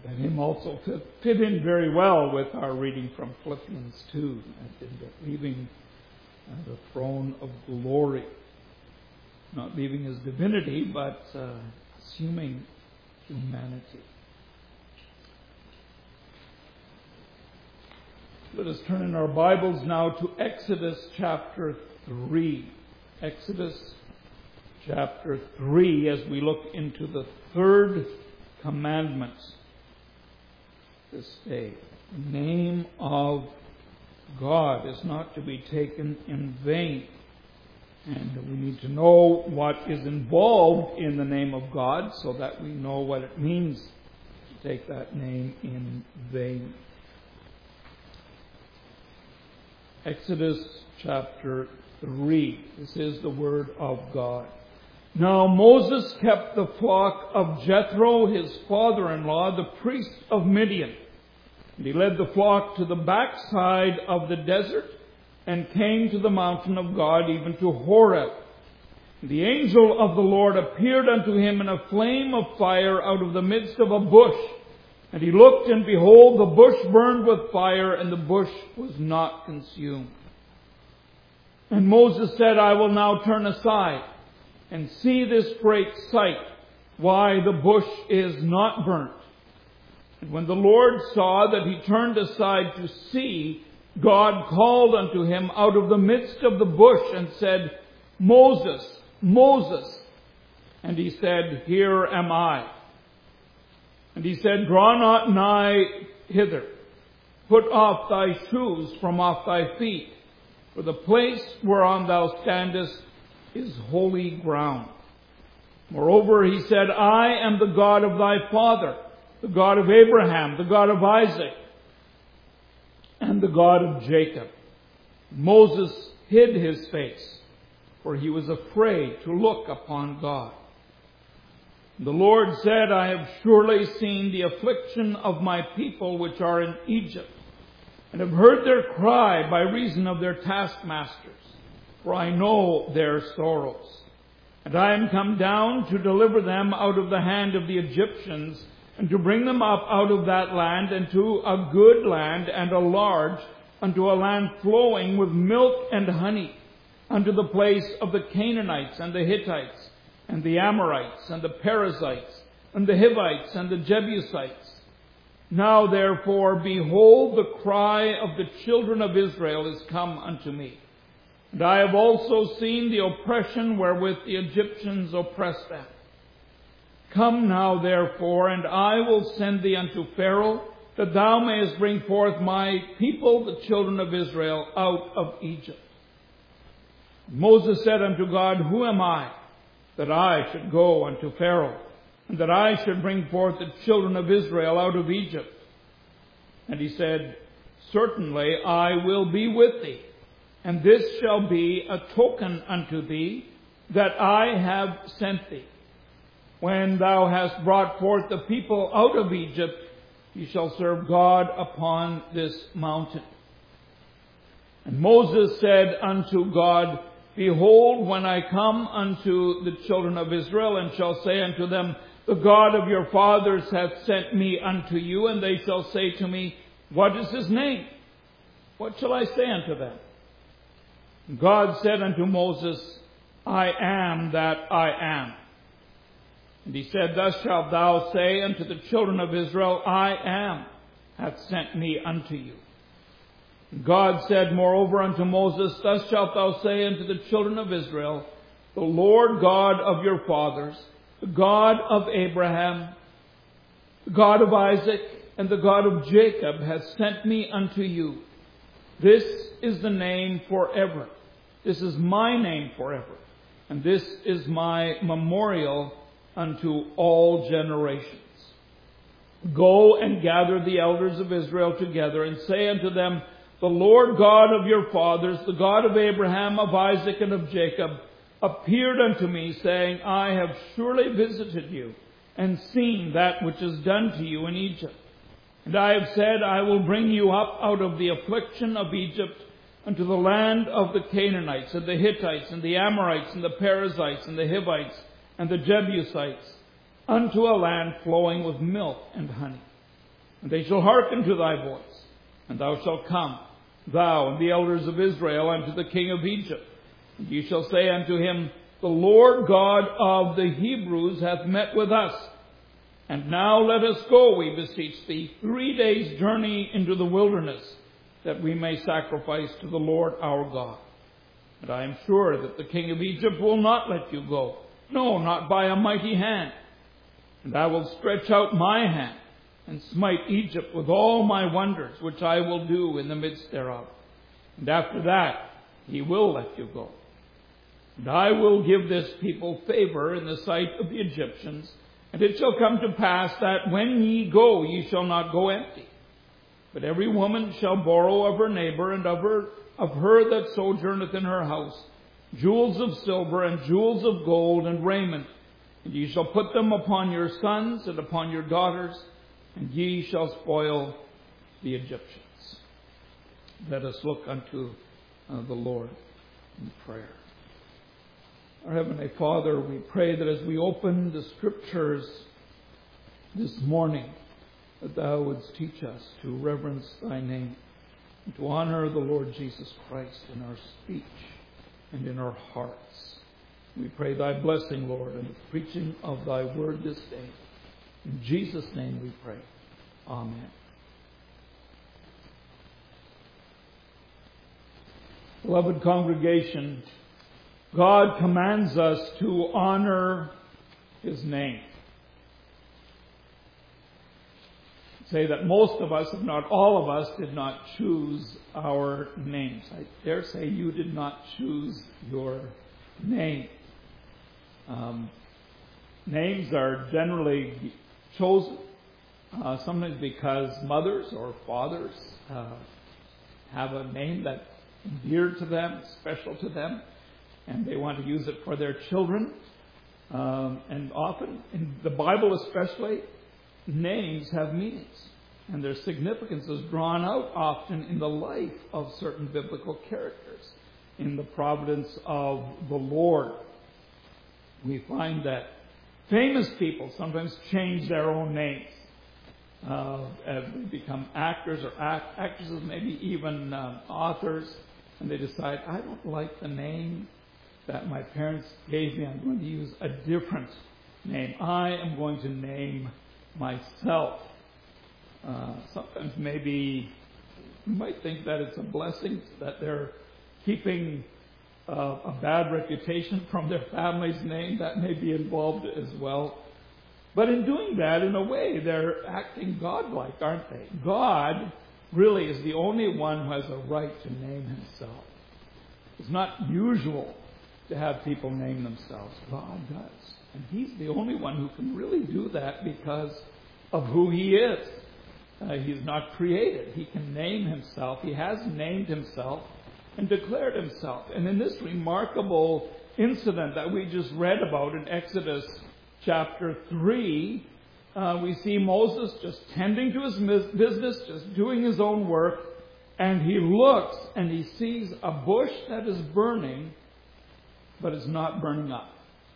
That hymn also fit in very well with our reading from Philippians 2, leaving the throne of glory. Not leaving his divinity, but assuming humanity. Let us turn in our Bibles now to Exodus chapter 3. Exodus chapter 3, as we look into the third commandment this day. The name of God is not to be taken in vain. And we need to know what is involved in the name of God so that we know what it means to take that name in vain. Exodus chapter 3. This is the word of God. Now Moses kept the flock of Jethro, his father-in-law, the priest of Midian. And he led the flock to the backside of the desert and came to the mountain of God, even to Horeb. The angel of the Lord appeared unto him in a flame of fire out of the midst of a bush. And he looked, and behold, the bush burned with fire, and the bush was not consumed. And Moses said, I will now turn aside and see this great sight, why the bush is not burnt. And when the Lord saw that he turned aside to see, God called unto him out of the midst of the bush and said, Moses, Moses. And he said, Here am I. And he said, Draw not nigh hither. Put off thy shoes from off thy feet, for the place whereon thou standest is holy ground. Moreover, he said, I am the God of thy father, the God of Abraham, the God of Isaac, and the God of Jacob. Moses hid his face, for he was afraid to look upon God. The Lord said, I have surely seen the affliction of my people which are in Egypt, and have heard their cry by reason of their taskmasters, for I know their sorrows. And I am come down to deliver them out of the hand of the Egyptians, and to bring them up out of that land into a good land and a large, unto a land flowing with milk and honey, unto the place of the Canaanites and the Hittites, and the Amorites, and the Perizzites, and the Hivites, and the Jebusites. Now therefore, behold, the cry of the children of Israel is come unto me. And I have also seen the oppression wherewith the Egyptians oppress them. Come now therefore, and I will send thee unto Pharaoh, that thou mayest bring forth my people, the children of Israel, out of Egypt. Moses said unto God, Who am I, that I should go unto Pharaoh, and that I should bring forth the children of Israel out of Egypt? And he said, Certainly I will be with thee, and this shall be a token unto thee that I have sent thee. When thou hast brought forth the people out of Egypt, ye shall serve God upon this mountain. And Moses said unto God, Behold, when I come unto the children of Israel, and shall say unto them, The God of your fathers hath sent me unto you, and they shall say to me, What is his name? What shall I say unto them? And God said unto Moses, I am that I am. And he said, Thus shalt thou say unto the children of Israel, I am hath sent me unto you. And God said moreover unto Moses, Thus shalt thou say unto the children of Israel, The Lord God of your fathers, the God of Abraham, the God of Isaac, and the God of Jacob hath sent me unto you. This is the name forever. This is my name forever. And this is my memorial unto all generations. Go and gather the elders of Israel together, and say unto them, The Lord God of your fathers, the God of Abraham, of Isaac, and of Jacob, appeared unto me, saying, I have surely visited you, and seen that which is done to you in Egypt. And I have said, I will bring you up out of the affliction of Egypt unto the land of the Canaanites, and the Hittites, and the Amorites, and the Perizzites, and the Hivites, and the Jebusites, unto a land flowing with milk and honey. And they shall hearken to thy voice. And thou shalt come, thou and the elders of Israel, unto the king of Egypt. And ye shall say unto him, The Lord God of the Hebrews hath met with us. And now let us go, we beseech thee, 3 days' journey into the wilderness, that we may sacrifice to the Lord our God. And I am sure that the king of Egypt will not let you go, no, not by a mighty hand. And I will stretch out my hand, and smite Egypt with all my wonders, which I will do in the midst thereof. And after that he will let you go. And I will give this people favor in the sight of the Egyptians, and it shall come to pass that when ye go, ye shall not go empty. But every woman shall borrow of her neighbor and of her that sojourneth in her house jewels of silver and jewels of gold and raiment. And ye shall put them upon your sons and upon your daughters, and ye shall spoil the Egyptians. Let us look unto the Lord in prayer. Our Heavenly Father, we pray that as we open the Scriptures this morning, that Thou wouldst teach us to reverence Thy name and to honor the Lord Jesus Christ in our speech and in our hearts. We pray Thy blessing, Lord, in the preaching of Thy word this day. In Jesus' name we pray. Amen. Beloved congregation, God commands us to honor His name. Say that most of us, if not all of us, did not choose our names. I dare say you did not choose your name. Names are generally chosen sometimes because mothers or fathers have a name that's dear to them, special to them, and they want to use it for their children. And often, in the Bible especially, names have meanings, and their significance is drawn out often in the life of certain biblical characters, in the providence of the Lord. We find that famous people sometimes change their own names as they become actors or actresses, maybe even authors, and they decide, I don't like the name that my parents gave me. I'm going to use a different name. I am going to name myself. Sometimes maybe you might think that it's a blessing that they're keeping a bad reputation from their family's name. That may be involved as well. But in doing that, in a way, they're acting godlike, aren't they? God really is the only one who has a right to name Himself. It's not usual to have people name themselves. God does. And He's the only one who can really do that because of who He is. He's not created. He can name Himself. He has named Himself and declared Himself. And in this remarkable incident that we just read about in Exodus chapter 3, we see Moses just tending to his business, just doing his own work, and he looks and he sees a bush that is burning, but it's not burning up.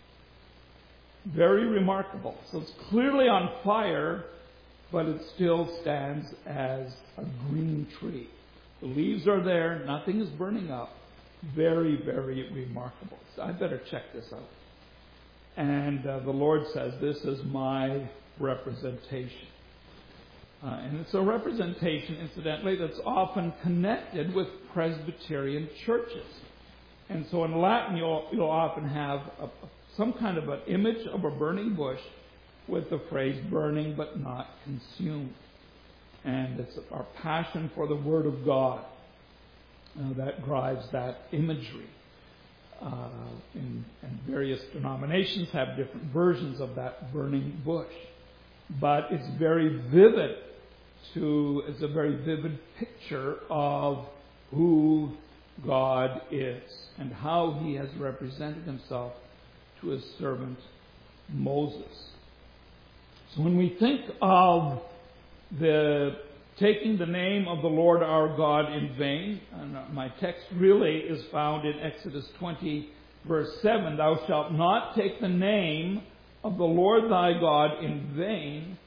Very remarkable. So it's clearly on fire, but it still stands as a green tree. The leaves are there, nothing is burning up. Very, very remarkable. So I better check this out. And the Lord says, this is my representation. And it's a representation, incidentally, that's often connected with Presbyterian churches. And so in Latin, you'll often have some kind of an image of a burning bush with the phrase burning but not consumed. And it's our passion for the Word of God that drives that imagery. And various denominations have different versions of that burning bush. But it's very vivid it's a very vivid picture of who God is and how He has represented Himself to His servant Moses. So when we think of taking the name of the Lord our God in vain, and my text really is found in Exodus 20, verse 7, Thou shalt not take the name of the Lord thy God in vain,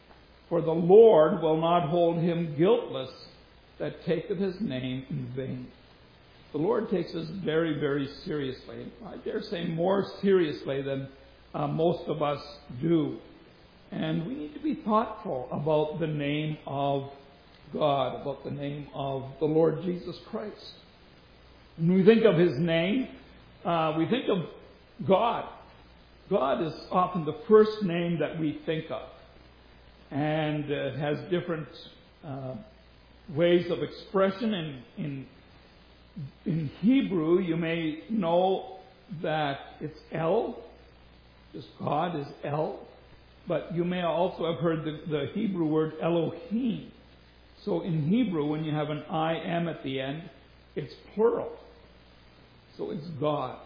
For the Lord will not hold him guiltless that taketh his name in vain. The Lord takes us very, very seriously. I dare say more seriously than most of us do. And we need to be thoughtful about the name of God, about the name of the Lord Jesus Christ. When we think of his name, we think of God. God is often the first name that we think of. And it has different ways of expression. In Hebrew, you may know that it's El. Just God is El. But you may also have heard the Hebrew word Elohim. So in Hebrew, when you have an I-M at the end, it's plural. So it's gods.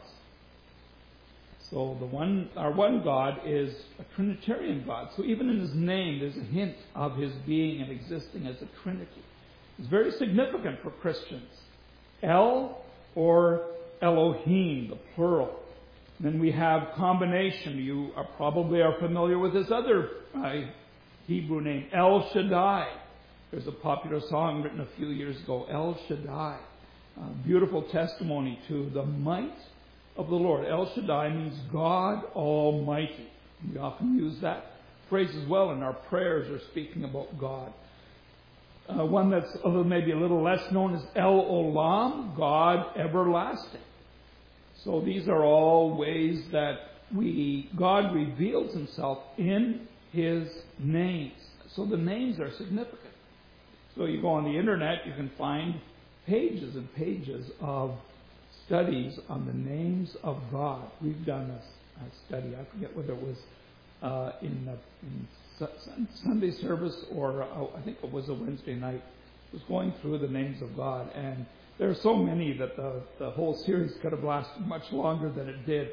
So our one God is a Trinitarian God. So even in his name, there's a hint of his being and existing as a Trinity. It's very significant for Christians. El or Elohim, the plural. Then we have combination. You probably are familiar with this other Hebrew name, El Shaddai. There's a popular song written a few years ago, El Shaddai. Beautiful testimony to the might of the Lord. El Shaddai means God Almighty. We often use that phrase as well in our prayers or speaking about God. One that's maybe a little less known is El Olam, God Everlasting. So these are all ways that God reveals himself in his names. So the names are significant. So you go on the internet, you can find pages and pages of studies on the names of God. We've done a study, I forget whether it was in Sunday service or I think it was a Wednesday night. It was going through the names of God, and there are so many that the whole series could have lasted much longer than it did.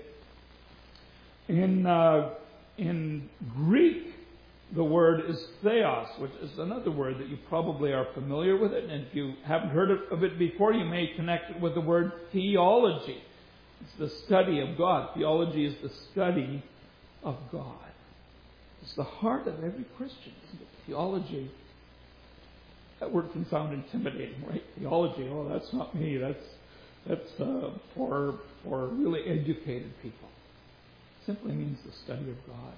In Greek, the word is theos, which is another word that you probably are familiar with it. And if you haven't heard of it before, you may connect it with the word theology. It's the study of God. Theology is the study of God. It's the heart of every Christian, isn't it? Theology. That word can sound intimidating, right? Theology, oh, that's not me. That's for really educated people. It simply means the study of God.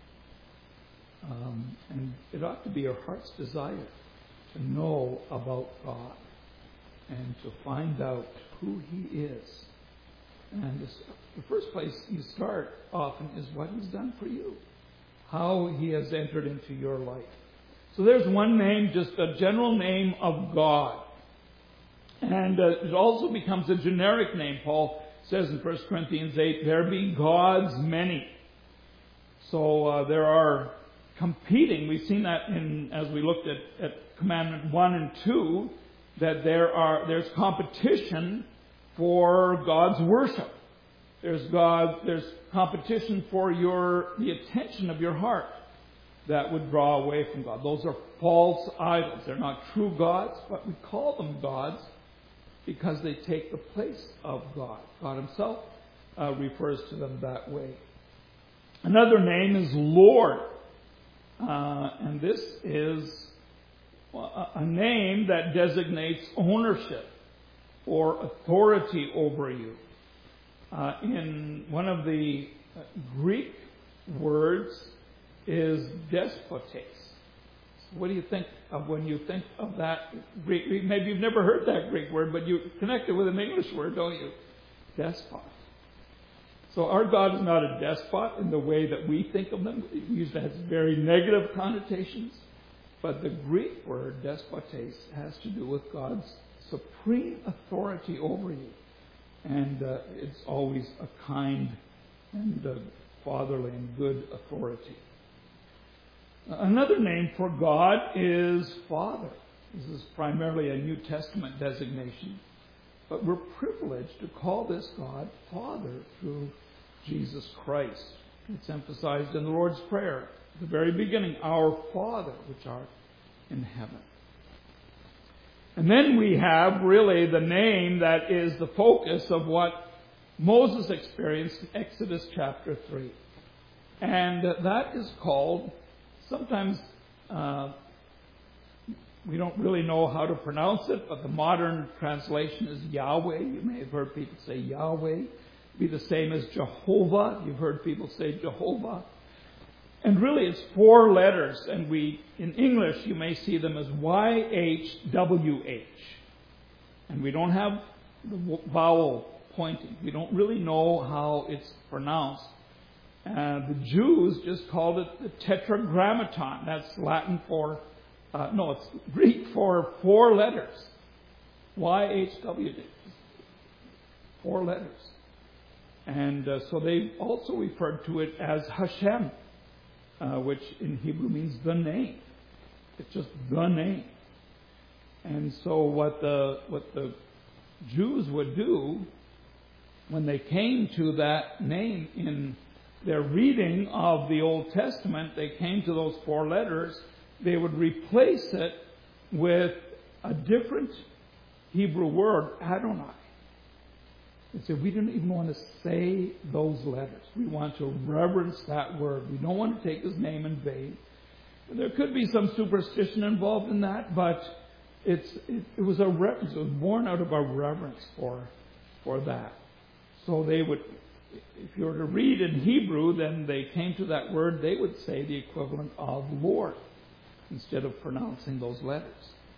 And it ought to be your heart's desire to know about God and to find out who he is. And the first place you start often is what he's done for you, how he has entered into your life. So there's one name, just a general name of God. And it also becomes a generic name. Paul says in 1 Corinthians 8, there be gods many. So there are competing. We've seen that as we looked at Commandment 1 and 2, that there's competition for God's worship. There's competition for the attention of your heart that would draw away from God. Those are false idols. They're not true gods, but we call them gods because they take the place of God. God himself refers to them that way. Another name is Lord. And this is a name that designates ownership or authority over you. In one of the Greek words is despotes. What do you think of when you think of that Greek? Maybe you've never heard that Greek word, but you connect it with an English word, don't you? Despot. So our God is not a despot in the way that we think of them. It usually has very negative connotations. But the Greek word, despotes, has to do with God's supreme authority over you. And it's always a kind and fatherly and good authority. Another name for God is Father. This is primarily a New Testament designation. But we're privileged to call this God Father through Jesus Christ. It's emphasized in the Lord's Prayer. At the very beginning, our Father, which art in heaven. And then we have really the name that is the focus of what Moses experienced in Exodus chapter 3. And that is called, sometimes we don't really know how to pronounce it, but the modern translation is Yahweh. You may have heard people say Yahweh. It'd be the same as Jehovah. You've heard people say Jehovah. And really it's 4 letters, and in English you may see them as YHWH. And we don't have the vowel pointing. We don't really know how it's pronounced. The Jews just called it the Tetragrammaton. That's Latin for, it's Greek for 4 letters. YHWH. 4 letters. And so they also referred to it as Hashem, which in Hebrew means the name. It's just the name. And so what the Jews would do when they came to that name in their reading of the Old Testament, they came to those 4 letters, they would replace it with a different Hebrew word, Adonai. They said, we didn't even want to say those letters. We want to reverence that word. We don't want to take his name in vain. There could be some superstition involved in that, but it was a reverence. It was born out of a reverence for that. So they would, if you were to read in Hebrew, then they came to that word, they would say the equivalent of Lord instead of pronouncing those letters.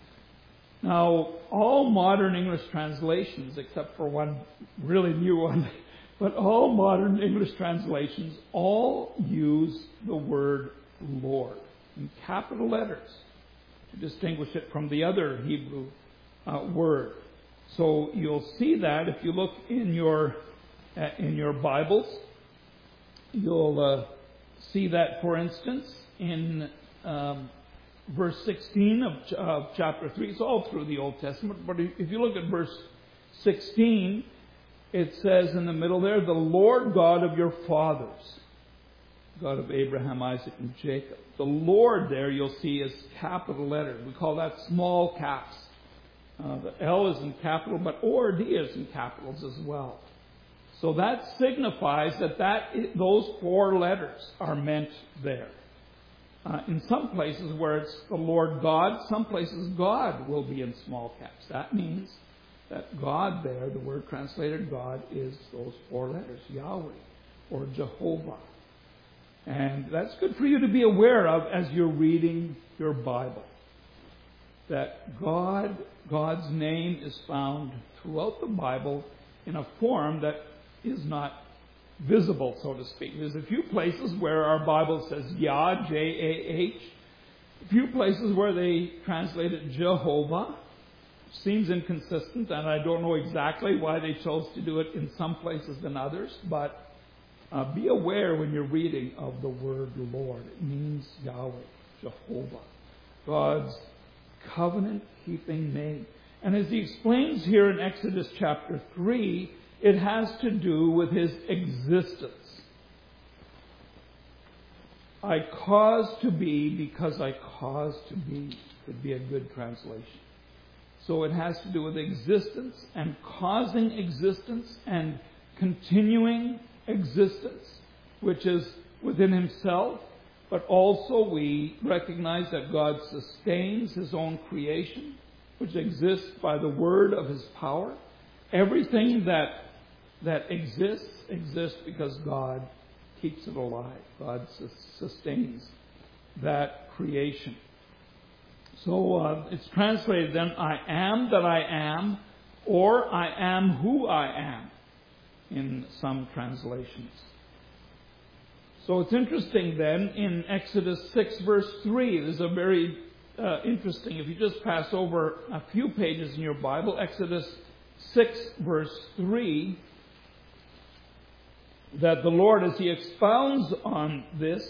Now, all modern English translations, except for one really new one, but all modern English translations all use the word Lord in capital letters to distinguish it from the other Hebrew word. So you'll see that if you look in your Bibles. You'll see that, for instance, in verse 16 of chapter 3. It's all through the Old Testament, but if you look at verse 16, it says in the middle there, the Lord God of your fathers, God of Abraham, Isaac, and Jacob. The Lord there, you'll see, is capital letters. We call that small caps. The L is in capital, but O-R-D is in capitals as well. So that signifies that those 4 letters are meant there. In some places where it's the Lord God, some places God will be in small caps. That means that God there, the word translated God, is those 4 letters, Yahweh or Jehovah. And that's good for you to be aware of as you're reading your Bible. That God's name is found throughout the Bible in a form that is not visible, so to speak. There's a few places where our Bible says Yah, J-A-H. A few places where they translate it Jehovah. Seems inconsistent, and I don't know exactly why they chose to do it in some places than others, but be aware when you're reading of the word Lord. It means Yahweh, Jehovah, God's covenant-keeping name. And as he explains here in Exodus chapter 3, it has to do with his existence. I cause to be because I cause to be would be a good translation. So it has to do with existence and causing existence and continuing existence, which is within himself. But also we recognize that God sustains his own creation, which exists by the word of his power. Everything that exists because God keeps it alive. God sustains that creation. So it's translated then, I am that I am, or I am who I am, in some translations. So it's interesting then, in Exodus 6 verse 3, there's a very interesting, if you just pass over a few pages in your Bible, Exodus 6 verse 3, that the Lord, as he expounds on this,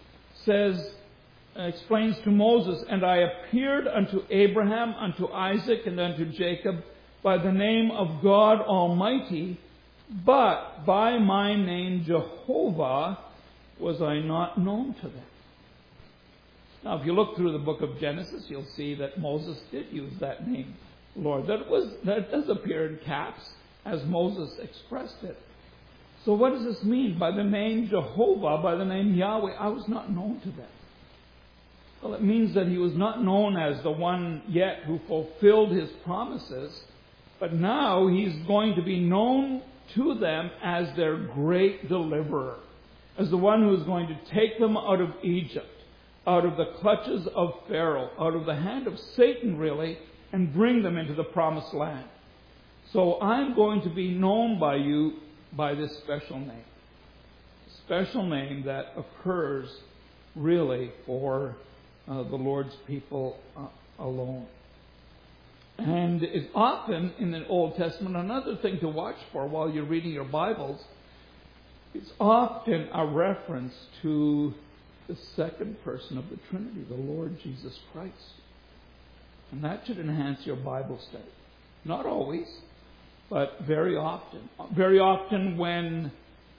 explains to Moses, and I appeared unto Abraham, unto Isaac, and unto Jacob by the name of God Almighty, but by my name Jehovah was I not known to them. Now, if you look through the book of Genesis, you'll see that Moses did use that name, Lord. That does appear in caps, as Moses expressed it. So what does this mean? By the name Jehovah, by the name Yahweh, I was not known to them. Well, it means that he was not known as the one yet who fulfilled his promises, but now he's going to be known to them as their great deliverer, as the one who is going to take them out of Egypt, out of the clutches of Pharaoh, out of the hand of Satan, really, and bring them into the promised land. So I'm going to be known by you by this special name. Special name that occurs really for the Lord's people alone. And it's often in the Old Testament, another thing to watch for while you're reading your Bibles, it's often a reference to the second person of the Trinity, the Lord Jesus Christ. And that should enhance your Bible study. Not always, but very often. Very often when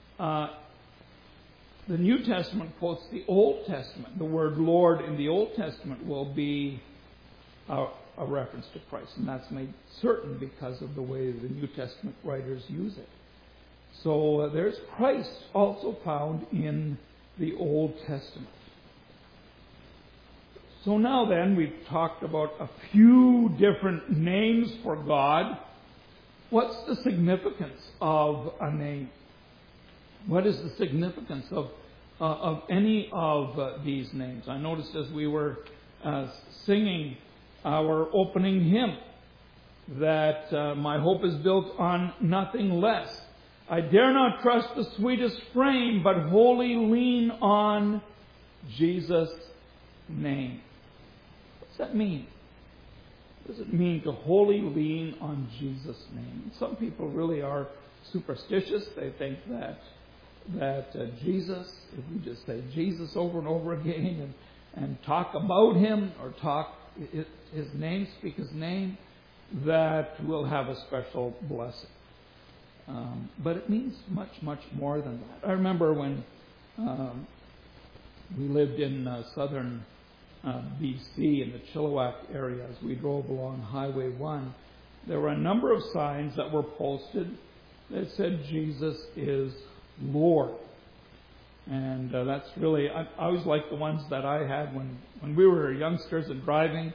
the New Testament quotes the Old Testament, the word Lord in the Old Testament will be a reference to Christ. And that's made certain because of the way the New Testament writers use it. So there's Christ also found in the Old Testament. So now then, we've talked about a few different names for God. What's the significance of a name? What is the significance of any of these names? I noticed as we were singing our opening hymn that my hope is built on nothing less. I dare not trust the sweetest frame, but wholly lean on Jesus' name. What's that mean? What does it mean to wholly lean on Jesus' name? Some people really are superstitious. They think that Jesus, if we just say Jesus over and over again and talk about him or talk his name, speak his name, that we'll have a special blessing. But it means much, much more than that. I remember when we lived in southern BC in the Chilliwack area, as we drove along Highway 1, there were a number of signs that were posted that said Jesus is Lord. And that's really, I always liked the ones that I had when we were youngsters and driving.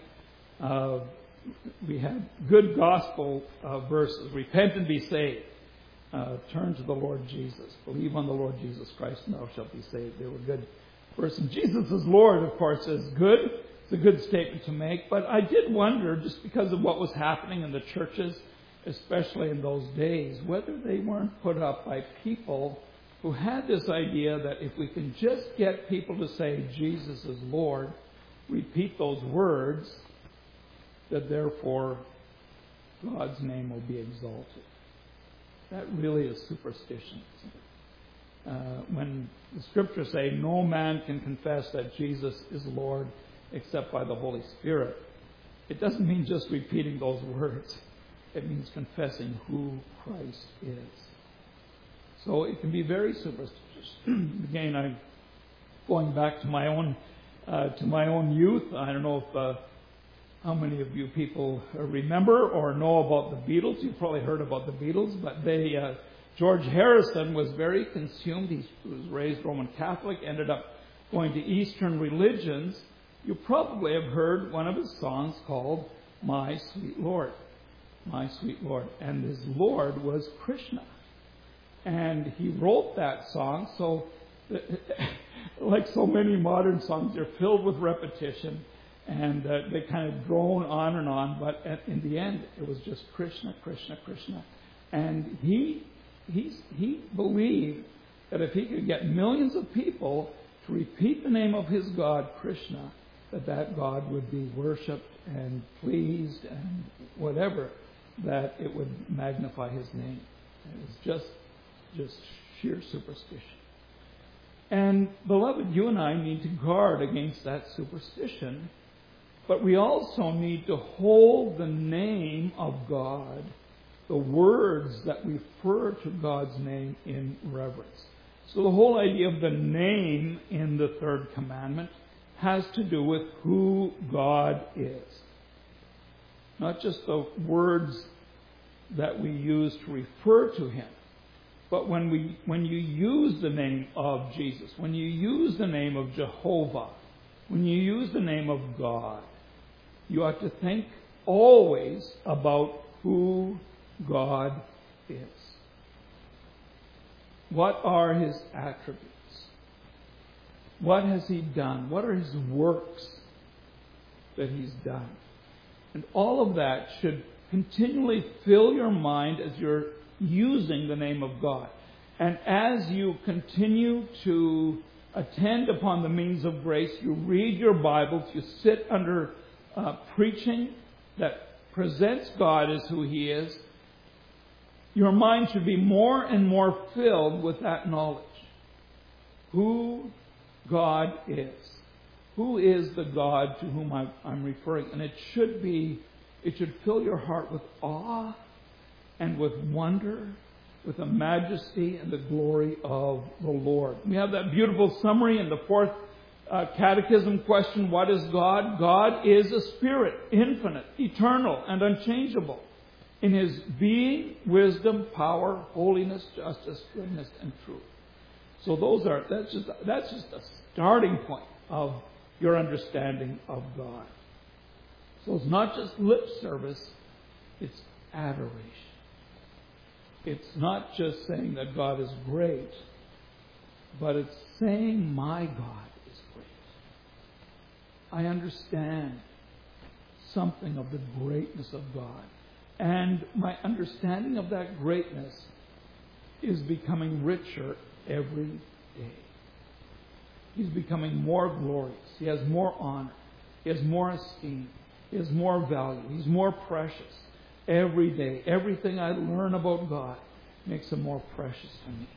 We had good gospel verses. Repent and be saved. Turn to the Lord Jesus. Believe on the Lord Jesus Christ and thou shalt be saved. They were good verses. Jesus is Lord, of course, is good. It's a good statement to make. But I did wonder, just because of what was happening in the churches, especially in those days, whether they weren't put up by people who had this idea that if we can just get people to say Jesus is Lord, repeat those words, that therefore God's name will be exalted. That really is superstition. When the Scriptures say no man can confess that Jesus is Lord except by the Holy Spirit, it doesn't mean just repeating those words. It means confessing who Christ is. So it can be very superstitious. Again, I'm going back to my own youth. I don't know if how many of you people remember or know about the Beatles. You've probably heard about the Beatles, but George Harrison was very consumed. He was raised Roman Catholic, ended up going to Eastern religions. You probably have heard one of his songs called My Sweet Lord. My Sweet Lord. And his Lord was Krishna. And he wrote that song, so like so many modern songs, they're filled with repetition, and they kind of drone on, but in the end, it was just Krishna, Krishna, Krishna. And he believed that if he could get millions of people to repeat the name of his God, Krishna, that God would be worshipped and pleased and whatever, that it would magnify his name. It was just sheer superstition. And beloved, you and I need to guard against that superstition, but we also need to hold the name of God, the words that refer to God's name, in reverence. So the whole idea of the name in the third commandment has to do with who God is. Not just the words that we use to refer to him, but when you use the name of Jesus, when you use the name of Jehovah, when you use the name of God, you ought to think always about who God is. What are His attributes? What has He done? What are His works that He's done? And all of that should continually fill your mind as you're using the name of God. And as you continue to attend upon the means of grace, you read your Bibles, you sit under preaching that presents God as who He is, your mind should be more and more filled with that knowledge. Who God is. Who is the God to whom I'm referring? And it should fill your heart with awe and with wonder, with the majesty and the glory of the Lord. We have that beautiful summary in the fourth catechism question, what is God? God is a spirit, infinite, eternal, and unchangeable in His being, wisdom, power, holiness, justice, goodness, and truth. So that's just a starting point of your understanding of God. So it's not just lip service, it's adoration. It's not just saying that God is great, but it's saying my God is great. I understand something of the greatness of God. And my understanding of that greatness is becoming richer every day. He's becoming more glorious. He has more honor. He has more esteem. He has more value. He's more precious. Every day, everything I learn about God makes Him more precious to me.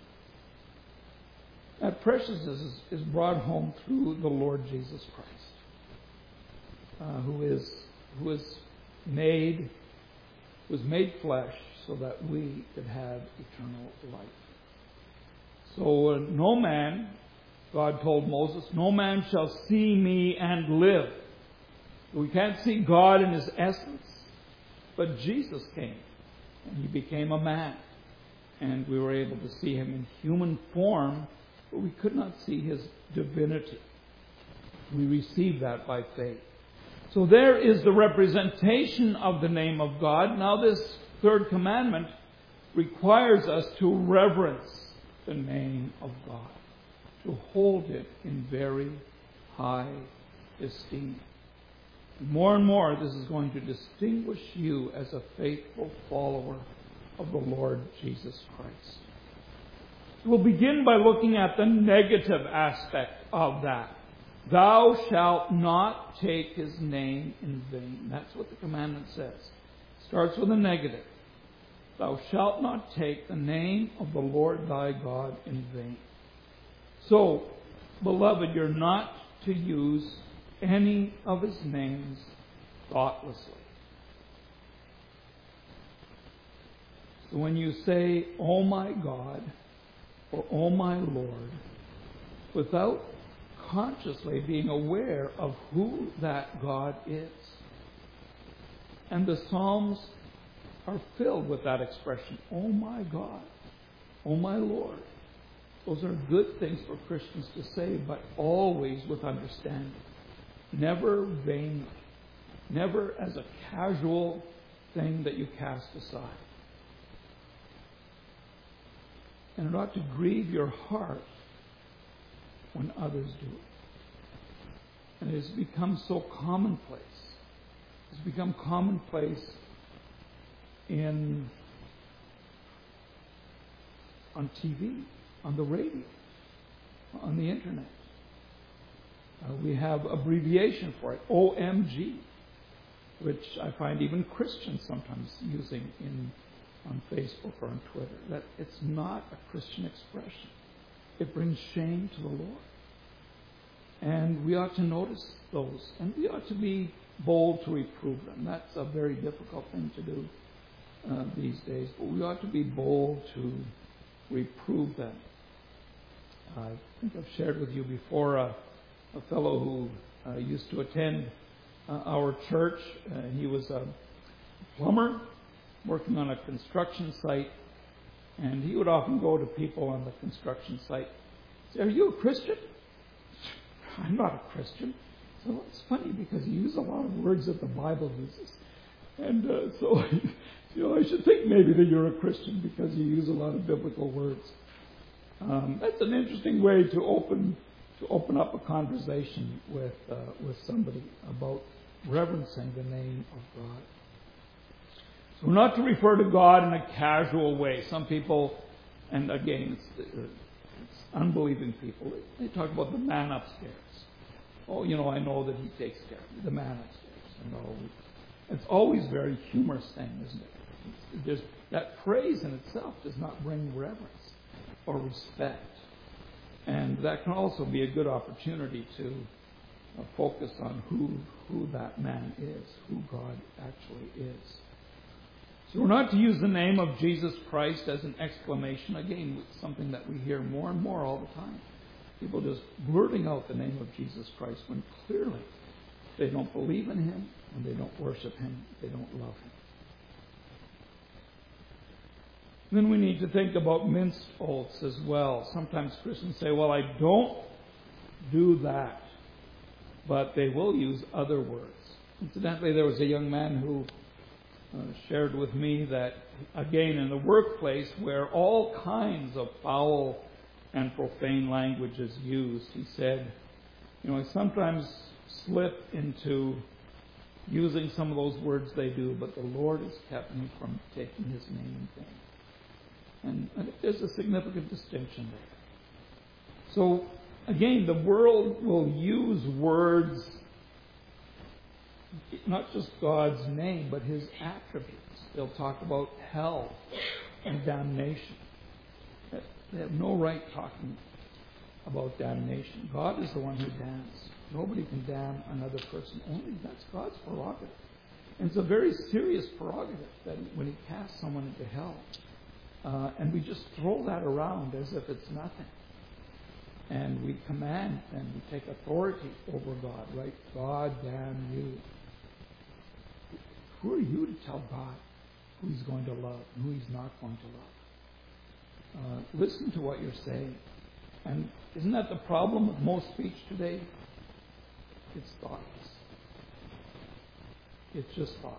That preciousness is brought home through the Lord Jesus Christ, who was made flesh so that we could have eternal life. So no man, God told Moses, no man shall see me and live. We can't see God in His essence. But Jesus came, and He became a man. And we were able to see Him in human form, but we could not see His divinity. We receive that by faith. So there is the representation of the name of God. Now this third commandment requires us to reverence the name of God, to hold it in very high esteem. More and more, this is going to distinguish you as a faithful follower of the Lord Jesus Christ. We'll begin by looking at the negative aspect of that. Thou shalt not take His name in vain. That's what the commandment says. It starts with a negative. Thou shalt not take the name of the Lord thy God in vain. So, beloved, you're not to use any of His names thoughtlessly. So when you say, "Oh my God," or "Oh my Lord," without consciously being aware of who that God is. And the Psalms are filled with that expression, "Oh my God," "Oh my Lord." Those are good things for Christians to say, but always with understanding. Never vainly. Never as a casual thing that you cast aside. And it ought to grieve your heart when others do it. And it has become so commonplace. It's become commonplace on TV, on the radio, on the internet. We have abbreviation for it, OMG, which I find even Christians sometimes using on Facebook or on Twitter. That it's not a Christian expression. It brings shame to the Lord. And we ought to notice those. And we ought to be bold to reprove them. That's a very difficult thing to do these days. But we ought to be bold to reprove them. I think I've shared with you before a fellow who used to attend our church. He was a plumber working on a construction site. And he would often go to people on the construction site and say, "Are you a Christian?" I'm not a Christian. So it's funny because you use a lot of words that the Bible uses. And so, I should think maybe that you're a Christian because you use a lot of biblical words. That's an interesting way to open up a conversation with somebody about reverencing the name of God. So we're not to refer to God in a casual way. Some people, and again, it's unbelieving people, they talk about the man upstairs. Oh, I know that he takes care of me, the man upstairs. It's always a very humorous thing, isn't it? That phrase in itself does not bring reverence or respect. And that can also be a good opportunity to focus on who that man is, who God actually is. So we're not to use the name of Jesus Christ as an exclamation. Again, it's something that we hear more and more all the time. People just blurting out the name of Jesus Christ when clearly they don't believe in Him and they don't worship Him, they don't love Him. Then we need to think about minced oaths as well. Sometimes Christians say, well, I don't do that, but they will use other words. Incidentally, there was a young man who shared with me that, again, in the workplace where all kinds of foul and profane language is used, he said, I sometimes slip into using some of those words they do, but the Lord has kept me from taking His name in vain. And I think there's a significant distinction there. So, again, the world will use words, not just God's name, but His attributes. They'll talk about hell and damnation. They have no right talking about damnation. God is the one who damns. Nobody can damn another person. Only that's God's prerogative. And it's a very serious prerogative that when He casts someone into hell. And we just throw that around as if it's nothing. And we command and we take authority over God, right? God damn you. Who are you to tell God who He's going to love and who He's not going to love? Listen to what you're saying. And isn't that the problem with most speech today? It's thoughtless. It's just thoughtless.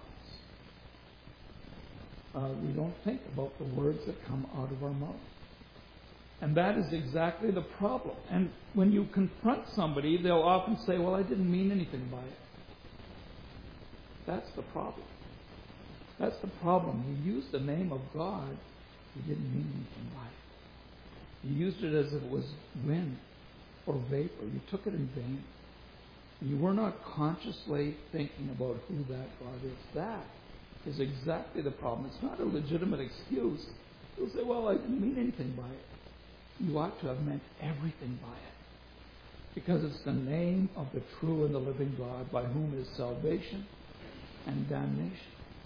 We don't think about the words that come out of our mouth. And that is exactly the problem. And when you confront somebody, they'll often say, well, I didn't mean anything by it. That's the problem. That's the problem. You used the name of God, you didn't mean anything by it. You used it as if it was wind or vapor. You took it in vain. You were not consciously thinking about who that God is. That is exactly the problem. It's not a legitimate excuse. You'll say, well, I didn't mean anything by it. You ought to have meant everything by it. Because it's the name of the true and the living God by whom is salvation and damnation.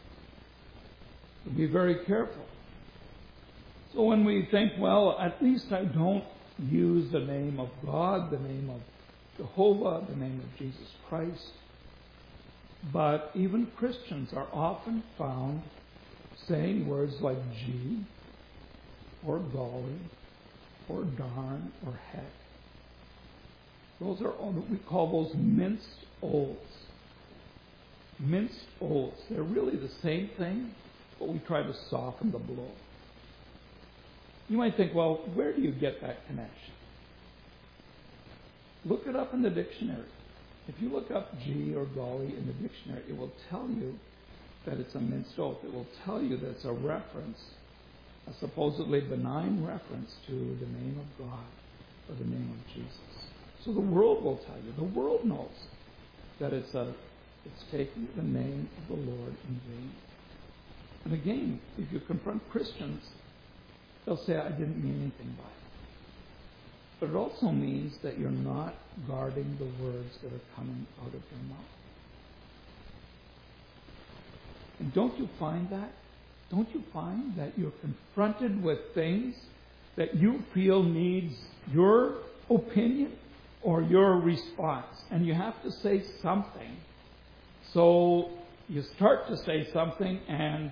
So be very careful. So when we think, well, at least I don't use the name of God, the name of Jehovah, the name of Jesus Christ. But even Christians are often found saying words like gee, or golly, or darn, or heck. Those are all that we call those minced oaths. Minced oaths. They're really the same thing, but we try to soften the blow. You might think, well, where do you get that connection? Look it up in the dictionary. If you look up gee or golly in the dictionary, it will tell you that it's a minced oath. It will tell you that it's a reference, a supposedly benign reference to the name of God or the name of Jesus. So the world will tell you. The world knows that it's taking the name of the Lord in vain. And again, if you confront Christians, they'll say, I didn't mean anything by it. But it also means that you're not guarding the words that are coming out of your mouth. And don't you find that? Don't you find that you're confronted with things that you feel needs your opinion or your response? And you have to say something. So you start to say something and,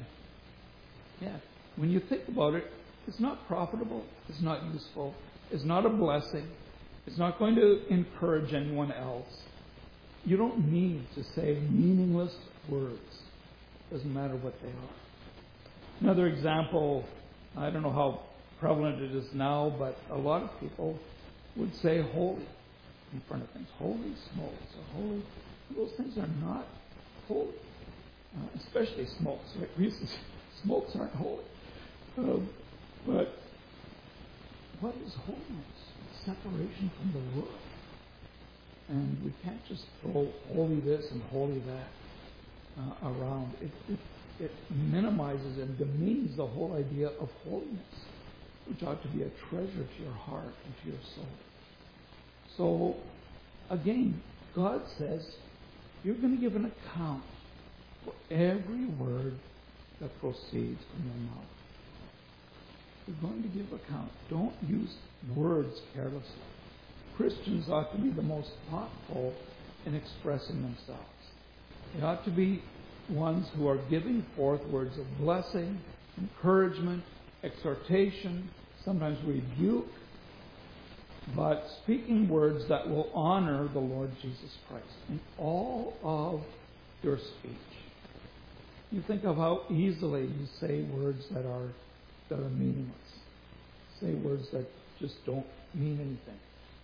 when you think about it, it's not profitable, it's not useful, it's not a blessing, It's not going to encourage anyone else. You don't need to say meaningless words. Doesn't matter what they are. Another example, I don't know how prevalent it is now, but a lot of people would say holy in front of things. Holy smokes, or holy. Those things are not holy. Especially smokes. Right? Smokes aren't holy. But what is holiness? Separation from the world. And we can't just throw holy this and holy that around. It minimizes and demeans the whole idea of holiness, which ought to be a treasure to your heart and to your soul. So, again, God says you're going to give an account for every word that proceeds from your mouth. You're going to give account. Don't use words carelessly. Christians ought to be the most thoughtful in expressing themselves. They ought to be ones who are giving forth words of blessing, encouragement, exhortation, sometimes rebuke, but speaking words that will honor the Lord Jesus Christ in all of your speech. You think of how easily you say words that are meaningless. Say words that just don't mean anything.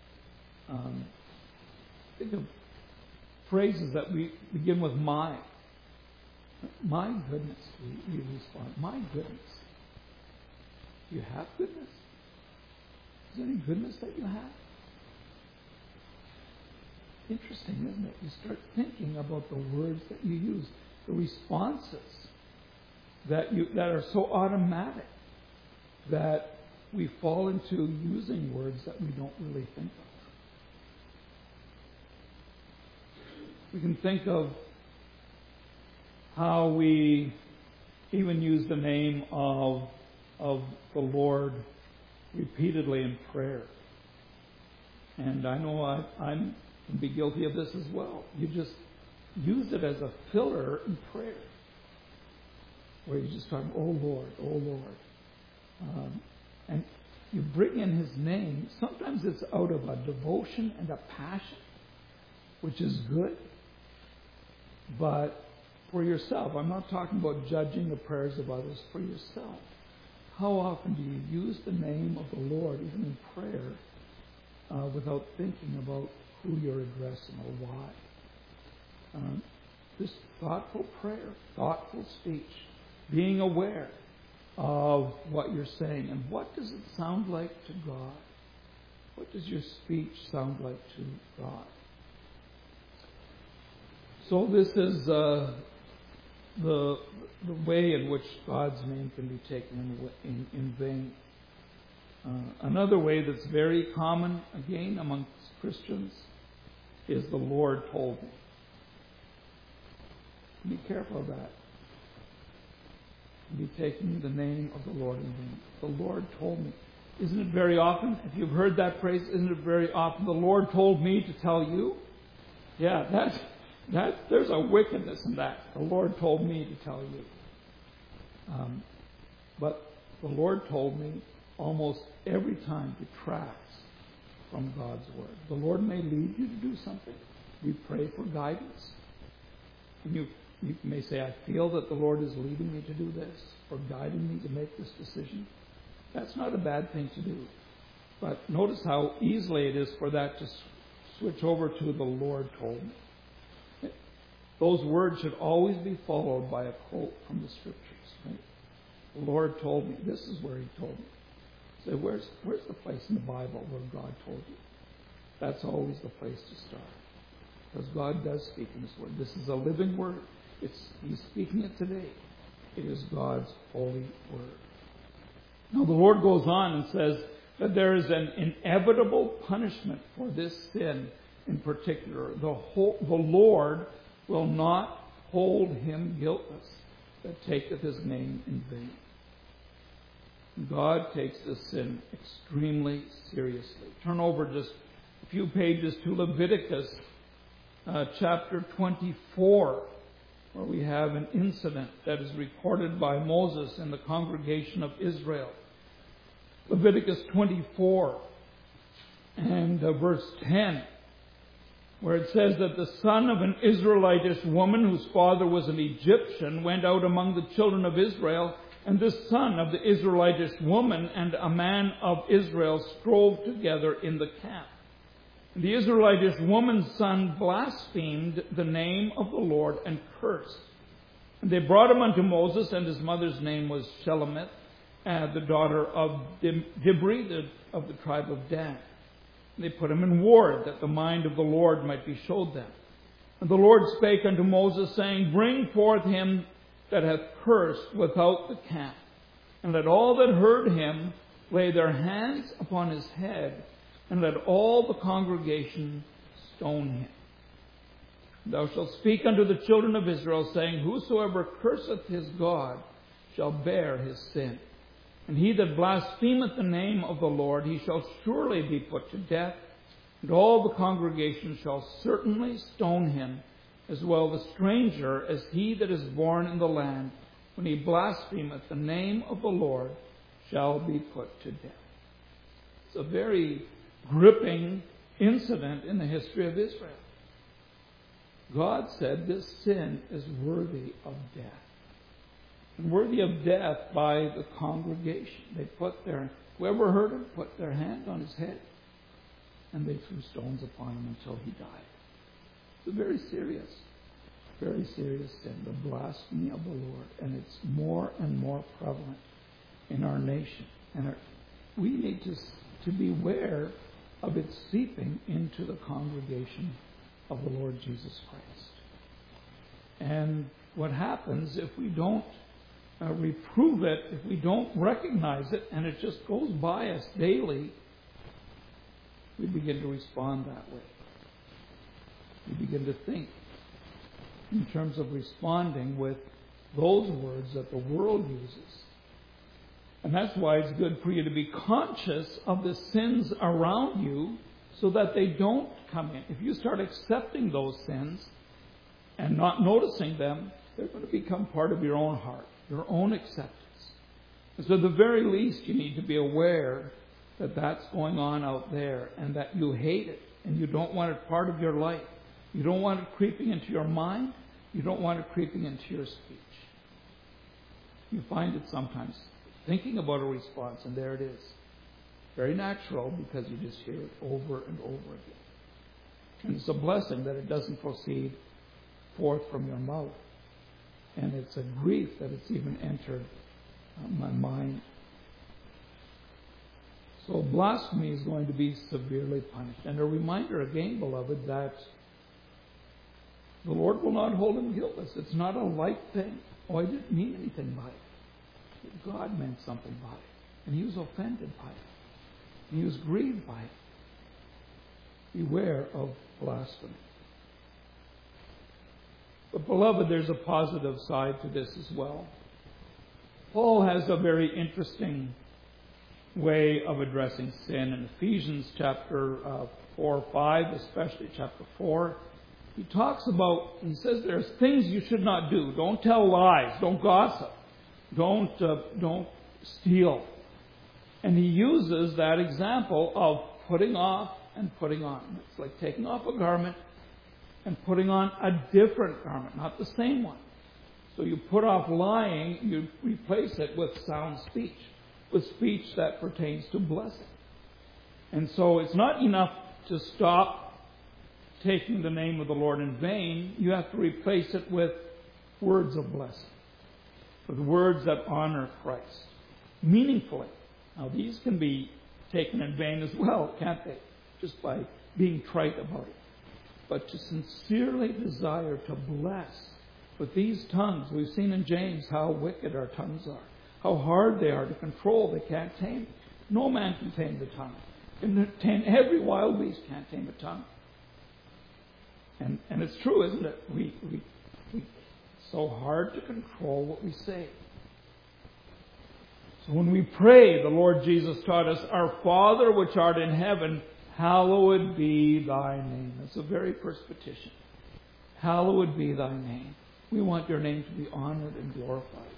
Think of phrases that we begin with my. My goodness, we respond. My goodness. Do you have goodness? Is there any goodness that you have? Interesting, isn't it? You start thinking about the words that you use, the responses that are so automatic that we fall into using words that we don't really think of. We can think of how we even use the name of the Lord repeatedly in prayer. And I know I can be guilty of this as well. You just use it as a filler in prayer, where you just talk, oh Lord, oh Lord. And you bring in His name. Sometimes it's out of a devotion and a passion, which is good. But for yourself, I'm not talking about judging the prayers of others, for yourself. How often do you use the name of the Lord, even in prayer, without thinking about who you're addressing or why? Just thoughtful prayer, thoughtful speech, being aware of what you're saying. And what does it sound like to God? What does your speech sound like to God? So this is the way in which God's name can be taken in vain. Another way that's very common, again, amongst Christians is the Lord told me. Be careful of that. Be taking the name of the Lord in vain. The Lord told me. Isn't it very often, if you've heard that phrase, isn't it very often, the Lord told me to tell you? Yeah, there's a wickedness in that. The Lord told me to tell you. But the Lord told me almost every time detracts from God's Word. The Lord may lead you to do something. We pray for guidance. And you may say, I feel that the Lord is leading me to do this, or guiding me to make this decision. That's not a bad thing to do. But notice how easily it is for that to switch over to the Lord told me. Those words should always be followed by a quote from the Scriptures. Right? The Lord told me. This is where He told me. So where's the place in the Bible where God told you? That's always the place to start. Because God does speak in His Word. This is a living Word. He's speaking it today. It is God's holy Word. Now the Lord goes on and says that there is an inevitable punishment for this sin in particular. The Lord will not hold him guiltless that taketh His name in vain. God takes this sin extremely seriously. Turn over just a few pages to Leviticus chapter 24, where we have an incident that is recorded by Moses in the congregation of Israel. Leviticus 24. and verse 10, where it says that the son of an Israelitish woman whose father was an Egyptian went out among the children of Israel, and this son of the Israelitish woman and a man of Israel strove together in the camp. And the Israelitish woman's son blasphemed the name of the Lord and cursed. And they brought him unto Moses, and his mother's name was Shelemith, the daughter of Dibri, of the tribe of Dan. And they put him in ward, that the mind of the Lord might be showed them. And the Lord spake unto Moses, saying, Bring forth him that hath cursed without the camp, and let all that heard him lay their hands upon his head, and let all the congregation stone him. Thou shalt speak unto the children of Israel, saying, Whosoever curseth his God shall bear his sin. And he that blasphemeth the name of the Lord, he shall surely be put to death, and all the congregation shall certainly stone him, as well the stranger as he that is born in the land, when he blasphemeth the name of the Lord, shall be put to death. It's a very gripping incident in the history of Israel. God said this sin is worthy of death. And worthy of death by the congregation. They whoever heard him put their hand on his head, and they threw stones upon him until he died. It's a very serious sin, the blasphemy of the Lord. And it's more and more prevalent in our nation. And we need to beware of it seeping into the congregation of the Lord Jesus Christ. And what happens if we don't reprove it, if we don't recognize it, and it just goes by us daily, we begin to respond that way. We begin to think in terms of responding with those words that the world uses. And that's why it's good for you to be conscious of the sins around you so that they don't come in. If you start accepting those sins and not noticing them, they're going to become part of your own heart, your own acceptance. And so at the very least, you need to be aware that that's going on out there and that you hate it and you don't want it part of your life. You don't want it creeping into your mind. You don't want it creeping into your speech. You find it sometimes thinking about a response, and there it is. Very natural, because you just hear it over and over again. And it's a blessing that it doesn't proceed forth from your mouth. And it's a grief that it's even entered my mind. So blasphemy is going to be severely punished. And a reminder again, beloved, that the Lord will not hold him guiltless. It's not a light thing. Oh, I didn't mean anything by it. God meant something by it. And he was offended by it. And he was grieved by it. Beware of blasphemy. But beloved, there's a positive side to this as well. Paul has a very interesting way of addressing sin. In Ephesians chapter 4-5, especially chapter 4, he says there's things you should not do. Don't tell lies. Don't gossip. Don't steal. And he uses that example of putting off and putting on. It's like taking off a garment and putting on a different garment, not the same one. So you put off lying, you replace it with sound speech, with speech that pertains to blessing. And so it's not enough to stop taking the name of the Lord in vain. You have to replace it with words of blessing, with words that honor Christ meaningfully. Now, these can be taken in vain as well, can't they? Just by being trite about it. But to sincerely desire to bless with these tongues. We've seen in James how wicked our tongues are, how hard they are to control. They can't tame. No man can tame the tongue. Every wild beast can't tame a tongue. And it's true, isn't it? We it's so hard to control what we say. So when we pray, the Lord Jesus taught us, Our Father which art in heaven, hallowed be thy name. That's the very first petition. Hallowed be thy name. We want your name to be honored and glorified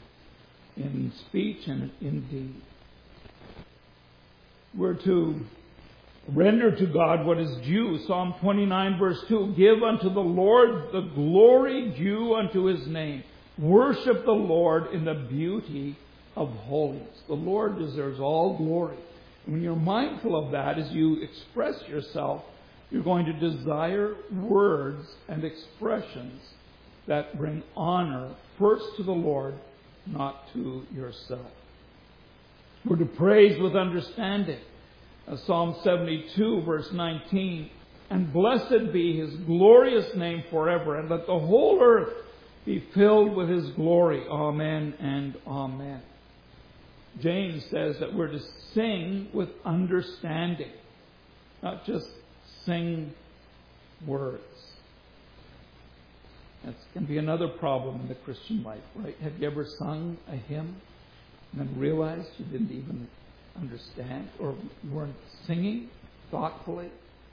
in speech and in deed. We're to Render to God what is due. Psalm 29 verse 2. Give unto the Lord the glory due unto His name. Worship the Lord in the beauty of holiness. The Lord deserves all glory. When you're mindful of that, as you express yourself, you're going to desire words and expressions that bring honor first to the Lord, not to yourself. We're to praise with understanding. Psalm 72 verse 19. And blessed be His glorious name forever, and let the whole earth be filled with His glory. Amen and amen. James says that we're to sing with understanding, not just sing words. That can be another problem in the Christian life, right? Have you ever sung a hymn and then realized you didn't even understand, or you weren't singing thoughtfully?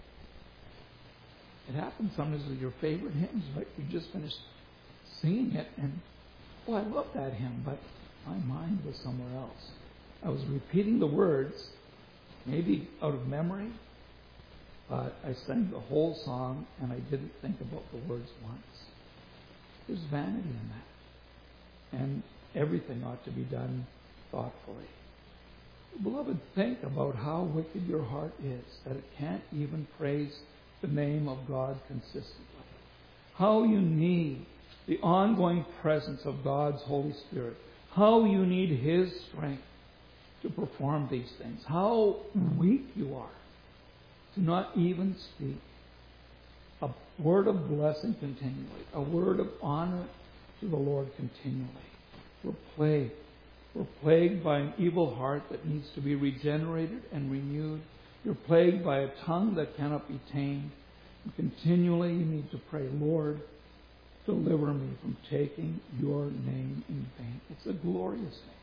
It happens sometimes with your favorite hymns, right? You just finished singing it and, oh, I love that hymn, but my mind was somewhere else. I was repeating the words, maybe out of memory, but I sang the whole song and I didn't think about the words once. There's vanity in that. And everything ought to be done thoughtfully. Beloved, think about how wicked your heart is, that it can't even praise the name of God consistently. How you need the ongoing presence of God's Holy Spirit. How you need His strength to perform these things. How weak you are to not even speak a word of blessing continually, a word of honor to the Lord continually. We're plagued. We're plagued by an evil heart that needs to be regenerated and renewed. You're plagued by a tongue that cannot be tamed. And continually you need to pray, Lord, deliver me from taking your name in vain. It's a glorious name.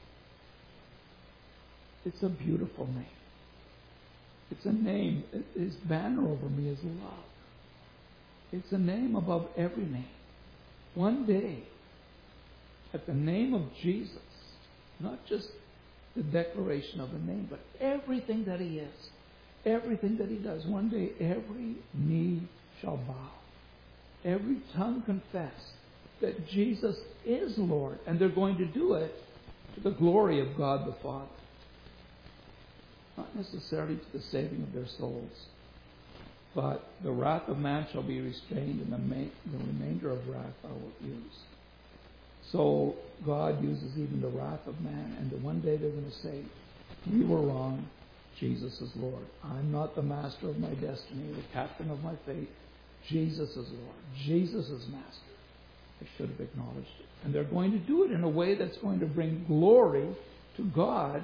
It's a beautiful name. It's a name. His banner over me is love. It's a name above every name. One day, at the name of Jesus, not just the declaration of the name, but everything that He is, everything that He does, one day every knee shall bow. Every tongue confess that Jesus is Lord, and they're going to do it to the glory of God the Father. Not necessarily to the saving of their souls, but the wrath of man shall be restrained, and the remainder of wrath I will use. So God uses even the wrath of man, and one day they're going to say, we were wrong, Jesus is Lord. I'm not the master of my destiny, the captain of my fate. Jesus is Lord. Jesus is Master. I should have acknowledged it. And they're going to do it in a way that's going to bring glory to God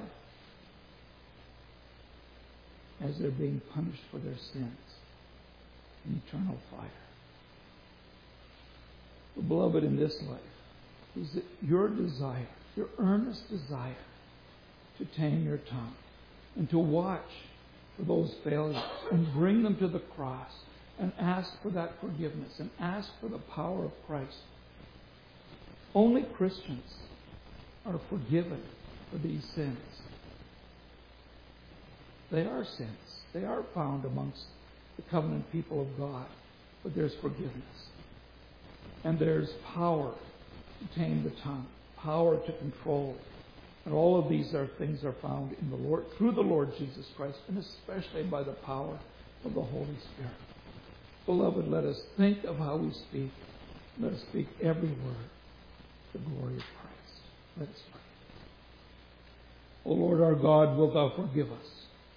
as they're being punished for their sins in eternal fire. But beloved, in this life, is it your desire, your earnest desire, to tame your tongue and to watch for those failures and bring them to the cross and ask for that forgiveness and ask for the power of Christ. Only Christians are forgiven for these sins. They are sins. They are found amongst the covenant people of God. But there's forgiveness. And there's power to tame the tongue, power to control. And all of these things are found in the Lord, through the Lord Jesus Christ, and especially by the power of the Holy Spirit. Beloved, let us think of how we speak. Let us speak every word to the glory of Christ. Let us pray. O Lord our God, wilt Thou forgive us?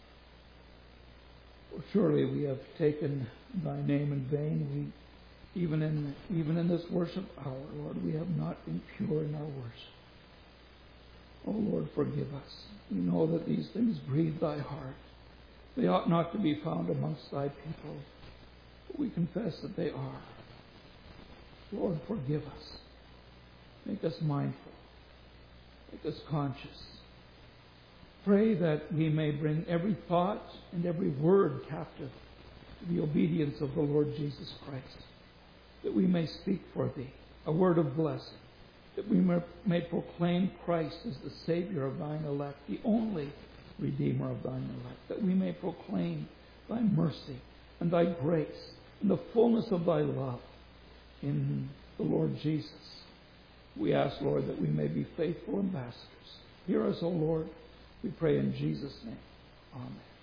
For surely we have taken Thy name in vain. Even in this worship hour, Lord, we have not been pure in our worship. O Lord, forgive us. We know that these things grieve Thy heart. They ought not to be found amongst Thy people. We confess that they are. Lord, forgive us. Make us mindful. Make us conscious. Pray that we may bring every thought and every word captive to the obedience of the Lord Jesus Christ. That we may speak for Thee a word of blessing. That we may proclaim Christ as the Savior of Thine elect, the only Redeemer of Thine elect. That we may proclaim thy mercy and thy grace and the fullness of thy love in the Lord Jesus. We ask, Lord, that we may be faithful ambassadors. Hear us, O Lord. We pray in Jesus' name. Amen.